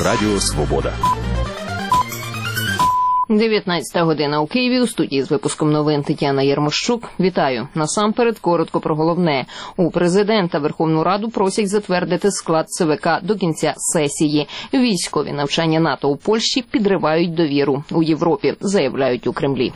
Радіо Свобода. 19 година у Києві. У студії з випуском новин Тетяна Єрмощук. Вітаю. Насамперед, коротко про головне. У президента Верховну Раду просять затвердити склад ЦВК до кінця сесії. Військові навчання НАТО у Польщі підривають довіру у Європі, заявляють у Кремлі.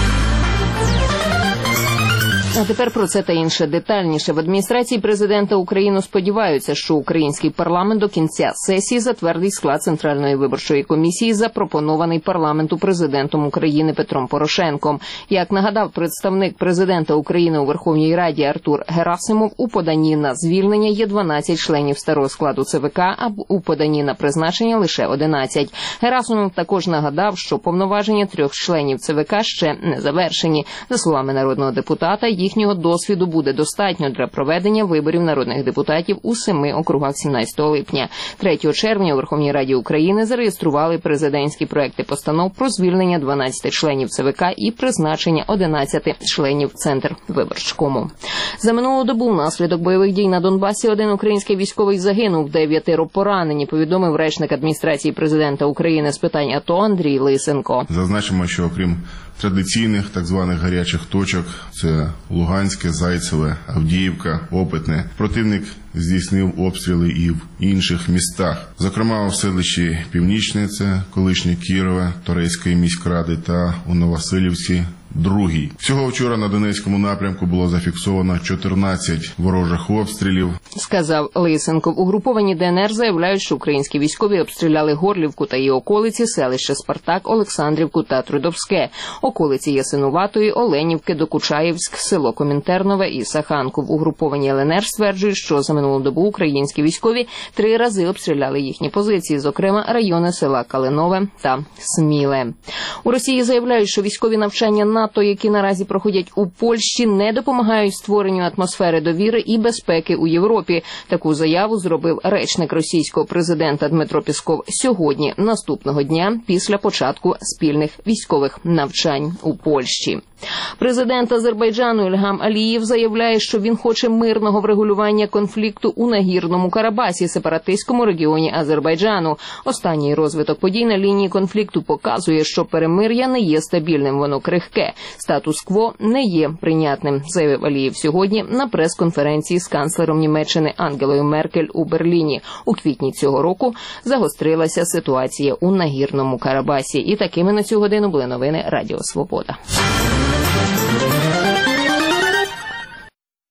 А тепер про це та інше детальніше. В адміністрації президента України сподіваються, що український парламент до кінця сесії затвердить склад Центральної виборчої комісії, запропонований парламенту президентом України Петром Порошенком. Як нагадав представник президента України у Верховній Раді Артур Герасимов, у поданні на звільнення є 12 членів старого складу ЦВК, а у поданні на призначення лише 11. Герасимов також нагадав, що повноваження 3 членів ЦВК ще не завершені. За словами народного депутата, їхнього досвіду буде достатньо для проведення виборів народних депутатів у 7 округах 17 липня. 3 червня у Верховній Раді України зареєстрували президентські проекти постанов про звільнення 12 членів ЦВК і призначення 11 членів Центрвиборчкому. За минулу добу внаслідок бойових дій на Донбасі один український військовий загинув, 9 поранені, повідомив речник адміністрації президента України з питань АТО Андрій Лисенко. Зазначимо, що окрім традиційних так званих гарячих точок, це Луганське, Зайцеве, Авдіївка, Опитне, противник здійснив обстріли і в інших містах. Зокрема, у селищі Північне, це колишнє Кірове, Торецької міськради та у Нововасилівці, Другій. Всього вчора на Донецькому напрямку було зафіксовано 14 ворожих обстрілів. Сказав Лисенко. Угруповані ДНР заявляють, що українські військові обстріляли Горлівку та її околиці, селище Спартак, Олександрівку та Трудовське, околиці Ясинуватої, Оленівки, Докучаєвськ, село Комінтернове і Саханку. В угруповані ЛНР стверджують, що за минулу добу українські військові 3 рази обстріляли їхні позиції, зокрема райони села Калинове та Сміле. У Росії заявляють, що військові навчання НАТО, які наразі проходять у Польщі, не допомагають створенню атмосфери довіри і безпеки у Європі. Таку заяву зробив речник російського президента Дмитро Пєсков сьогодні, наступного дня, після початку спільних військових навчань у Польщі. Президент Азербайджану Ільгам Алієв заявляє, що він хоче мирного врегулювання конфлікту у Нагірному Карабасі, сепаратистському регіоні Азербайджану. Останній розвиток подій на лінії конфлікту показує, що перемир'я не є стабільним, воно крихке. Статус-кво не є прийнятним, заявив Алієв сьогодні на прес-конференції з канцлером Німеччини Ангелою Меркель у Берліні. У квітні цього року загострилася ситуація у Нагірному Карабасі. І такими на цю годину були новини Радіо Свобода.